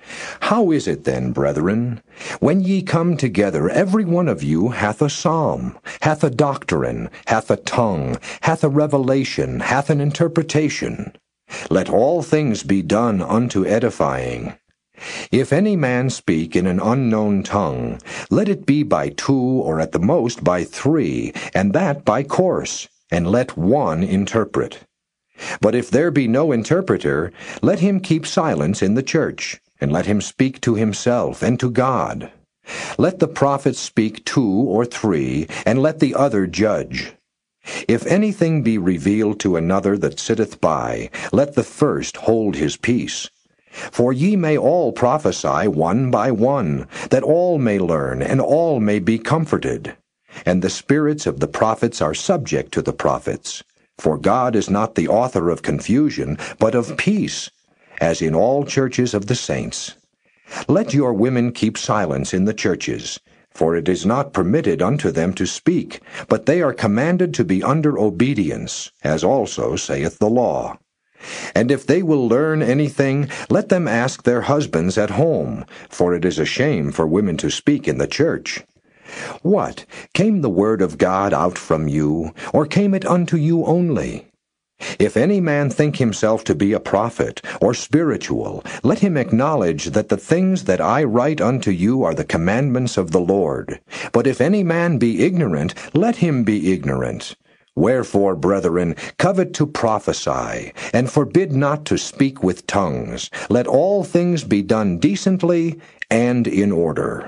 How is it then, brethren? When ye come together, every one of you hath a psalm, hath a doctrine, hath a tongue, hath a revelation, hath an interpretation. Let all things be done unto edifying. If any man speak in an unknown tongue, let it be by 2 or at the most by 3, and that by course, and let one interpret. But if there be no interpreter, let him keep silence in the church, and let him speak to himself and to God. Let the prophets speak 2 or 3, and let the other judge. If anything be revealed to another that sitteth by, let the first hold his peace. For ye may all prophesy one by one, that all may learn, and all may be comforted. And the spirits of the prophets are subject to the prophets. For God is not the author of confusion, but of peace, as in all churches of the saints. Let your women keep silence in the churches, for it is not permitted unto them to speak, but they are commanded to be under obedience, as also saith the law. And if they will learn anything, let them ask their husbands at home, for it is a shame for women to speak in the church. What? Came the word of God out from you, or came it unto you only? If any man think himself to be a prophet, or spiritual, let him acknowledge that the things that I write unto you are the commandments of the Lord. But if any man be ignorant, let him be ignorant. Wherefore, brethren, covet to prophesy, and forbid not to speak with tongues. Let all things be done decently and in order.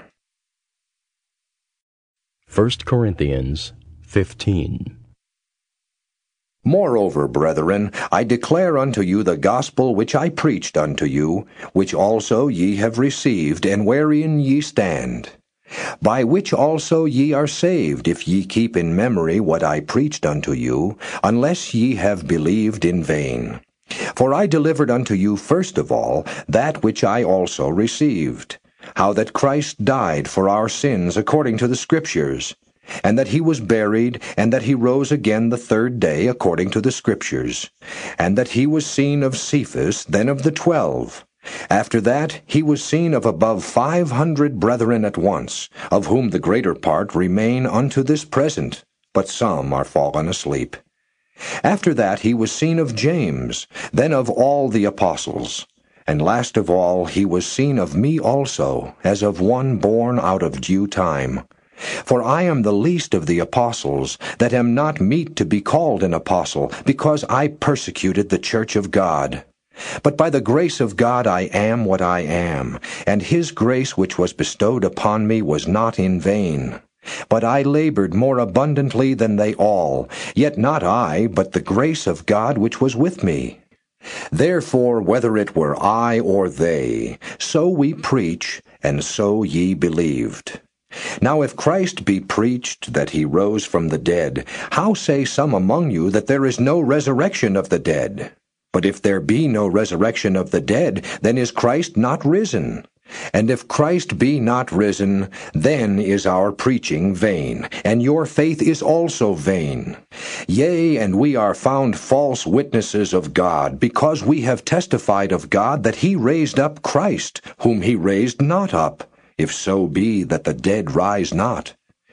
1 Corinthians 15. Moreover, brethren, I declare unto you the gospel which I preached unto you, which also ye have received, and wherein ye stand, by which also ye are saved, if ye keep in memory what I preached unto you, unless ye have believed in vain. For I delivered unto you first of all that which I also received, how that Christ died for our sins according to the Scriptures, and that he was buried, and that he rose again the 3rd day according to the Scriptures, and that he was seen of Cephas, then of the 12. After that he was seen of above 500 brethren at once, of whom the greater part remain unto this present, but some are fallen asleep. After that he was seen of James, then of all the apostles. And last of all he was seen of me also, as of one born out of due time. For I am the least of the apostles, that am not meet to be called an apostle, because I persecuted the church of God. But by the grace of God I am what I am, and his grace which was bestowed upon me was not in vain. But I labored more abundantly than they all, yet not I, but the grace of God which was with me. Therefore, whether it were I or they, so we preach, and so ye believed. Now if Christ be preached that he rose from the dead, how say some among you that there is no resurrection of the dead? But if there be no resurrection of the dead, then is Christ not risen? And if Christ be not risen, then is our preaching vain, and your faith is also vain. Yea, and we are found false witnesses of God, because we have testified of God that he raised up Christ, whom he raised not up, if so be that the dead rise not.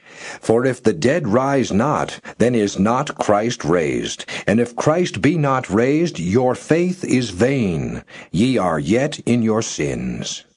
For if the dead rise not, then is not Christ raised. And if Christ be not raised, your faith is vain. Ye are yet in your sins.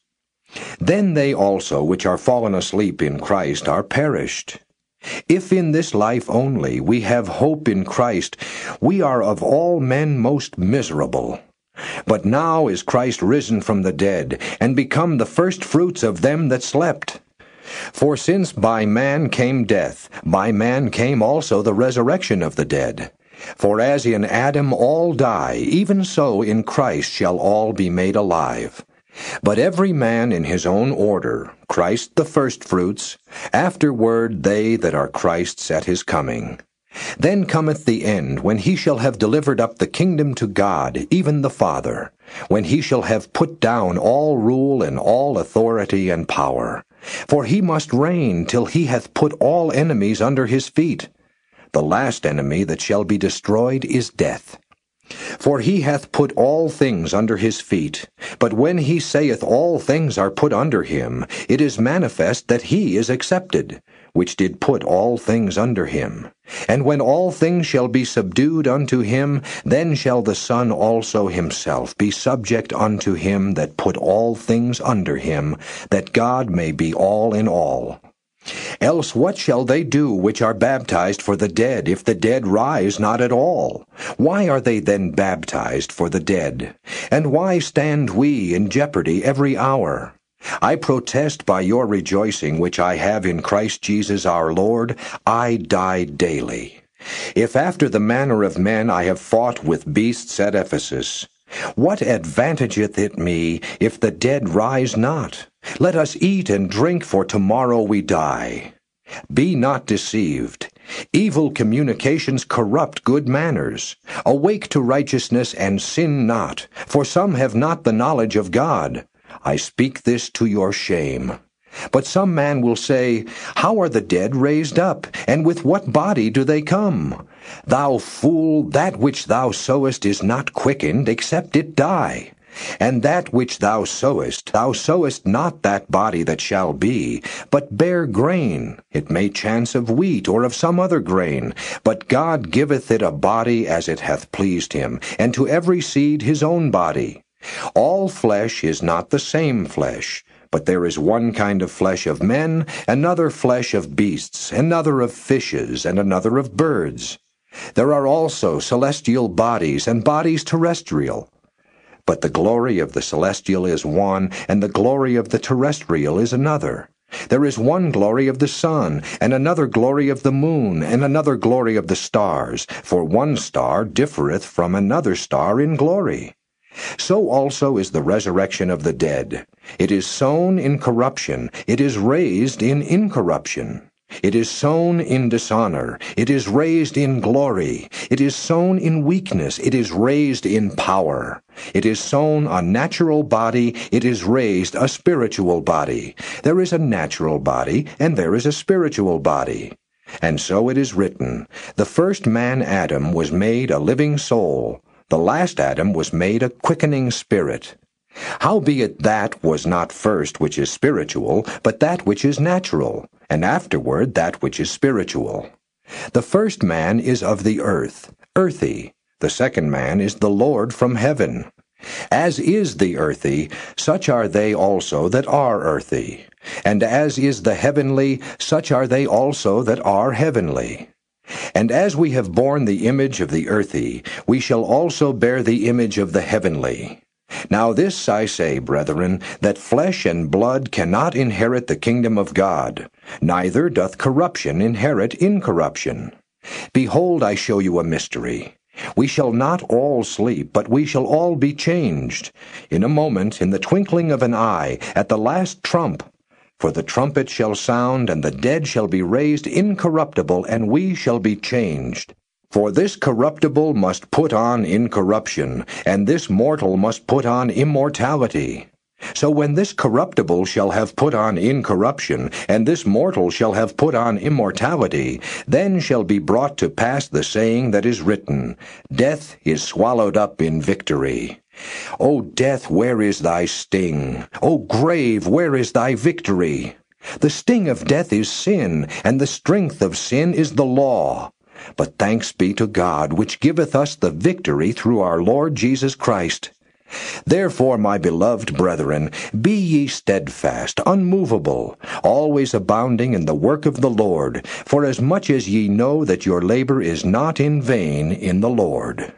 Then they also which are fallen asleep in Christ are perished. If in this life only we have hope in Christ, we are of all men most miserable. But now is Christ risen from the dead, and become the firstfruits of them that slept. For since by man came death, by man came also the resurrection of the dead. For as in Adam all die, even so in Christ shall all be made alive. But every man in his own order, Christ the firstfruits, afterward they that are Christ's at his coming. Then cometh the end, when he shall have delivered up the kingdom to God, even the Father, when he shall have put down all rule and all authority and power. For he must reign till he hath put all enemies under his feet. The last enemy that shall be destroyed is death. For he hath put all things under his feet. But when he saith all things are put under him, it is manifest that he is accepted, which did put all things under him. And when all things shall be subdued unto him, then shall the Son also himself be subject unto him that put all things under him, that God may be all in all. Else what shall they do which are baptized for the dead, if the dead rise not at all? Why are they then baptized for the dead? And why stand we in jeopardy every hour? I protest by your rejoicing which I have in Christ Jesus our Lord, I die daily. If after the manner of men I have fought with beasts at Ephesus, what advantageth it me if the dead rise not? Let us eat and drink, for tomorrow we die. Be not deceived. Evil communications corrupt good manners. Awake to righteousness and sin not, for some have not the knowledge of God. I speak this to your shame. But some man will say, How are the dead raised up, and with what body do they come? Thou fool, that which thou sowest is not quickened, except it die. And that which thou sowest not that body that shall be, but bare grain. It may chance of wheat, or of some other grain. But God giveth it a body as it hath pleased him, and to every seed his own body. All flesh is not the same flesh, but there is one kind of flesh of men, another flesh of beasts, another of fishes, and another of birds. There are also celestial bodies, and bodies terrestrial. But the glory of the celestial is one, and the glory of the terrestrial is another. There is one glory of the sun, and another glory of the moon, and another glory of the stars, for one star differeth from another star in glory. So also is the resurrection of the dead. It is sown in corruption, it is raised in incorruption. It is sown in dishonor, it is raised in glory. It is sown in weakness, it is raised in power. It is sown a natural body, it is raised a spiritual body. There is a natural body, and there is a spiritual body. And so it is written, The first man Adam was made a living soul. The last Adam was made a quickening spirit. Howbeit that was not first which is spiritual, but that which is natural, and afterward that which is spiritual. The first man is of the earth, earthy. The second man is the Lord from heaven. As is the earthy, such are they also that are earthy. And as is the heavenly, such are they also that are heavenly. And as we have borne the image of the earthy, we shall also bear the image of the heavenly. Now this I say, brethren, that flesh and blood cannot inherit the kingdom of God, neither doth corruption inherit incorruption. Behold, I show you a mystery. We shall not all sleep, but we shall all be changed. In a moment, in the twinkling of an eye, at the last trump. For the trumpet shall sound, and the dead shall be raised incorruptible, and we shall be changed. For this corruptible must put on incorruption, and this mortal must put on immortality. So when this corruptible shall have put on incorruption, and this mortal shall have put on immortality, then shall be brought to pass the saying that is written, Death is swallowed up in victory. O death, where is thy sting? O grave, where is thy victory? The sting of death is sin, and the strength of sin is the law. But thanks be to God, which giveth us the victory through our Lord Jesus Christ. Therefore, my beloved brethren, be ye steadfast, unmovable, always abounding in the work of the Lord, for as much as ye know that your labor is not in vain in the Lord.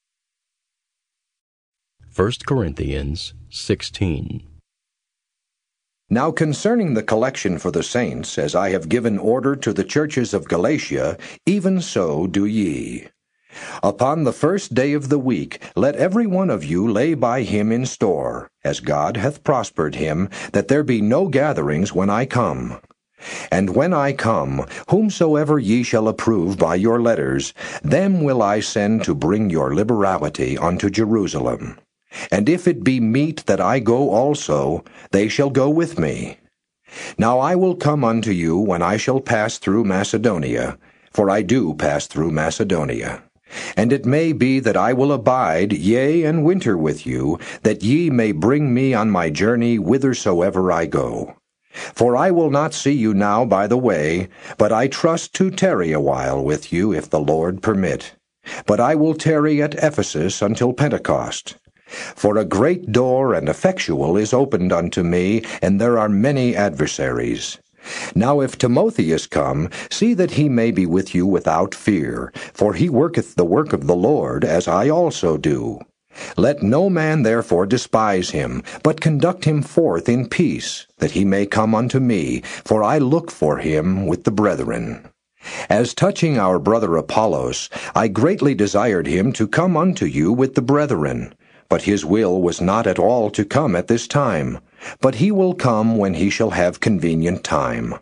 1 Corinthians 16. Now concerning the collection for the saints, as I have given order to the churches of Galatia, even so do ye. Upon the first day of the week let every one of you lay by him in store, as God hath prospered him, that there be no gatherings when I come. And when I come, whomsoever ye shall approve by your letters, them will I send to bring your liberality unto Jerusalem. And if it be meet that I go also, they shall go with me. Now I will come unto you when I shall pass through Macedonia, for I do pass through Macedonia. And it may be that I will abide, yea, and winter with you, that ye may bring me on my journey whithersoever I go. For I will not see you now by the way, but I trust to tarry a while with you if the Lord permit. But I will tarry at Ephesus until Pentecost. For a great door and effectual is opened unto me, and there are many adversaries. Now if Timotheus come, see that he may be with you without fear, for he worketh the work of the Lord, as I also do. Let no man therefore despise him, but conduct him forth in peace, that he may come unto me, for I look for him with the brethren. As touching our brother Apollos, I greatly desired him to come unto you with the brethren, but his will was not at all to come at this time, but he will come when he shall have convenient time.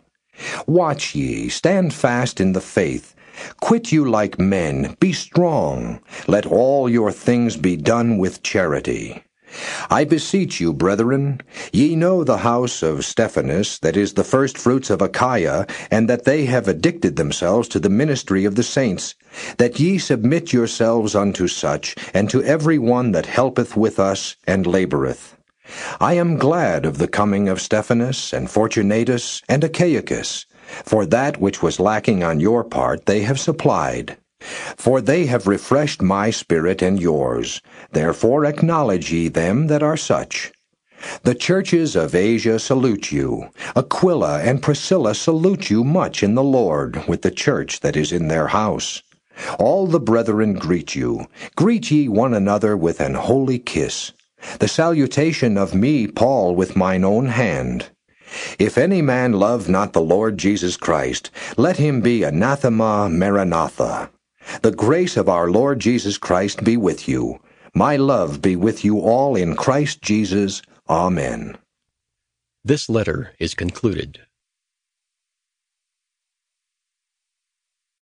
Watch ye, stand fast in the faith. Quit you like men, be strong. Let all your things be done with charity. I beseech you, brethren, ye know the house of Stephanas, that is the firstfruits of Achaia, and that they have addicted themselves to the ministry of the saints, that ye submit yourselves unto such, and to every one that helpeth with us and laboureth. I am glad of the coming of Stephanas, and Fortunatus, and Achaicus, for that which was lacking on your part they have supplied. For they have refreshed my spirit and yours. Therefore acknowledge ye them that are such. The churches of Asia salute you. Aquila and Priscilla salute you much in the Lord, with the church that is in their house. All the brethren greet you. Greet ye one another with an holy kiss. The salutation of me, Paul, with mine own hand. If any man love not the Lord Jesus Christ, let him be anathema maranatha. The grace of our Lord Jesus Christ be with you. My love be with you all in Christ Jesus. Amen. This letter is concluded.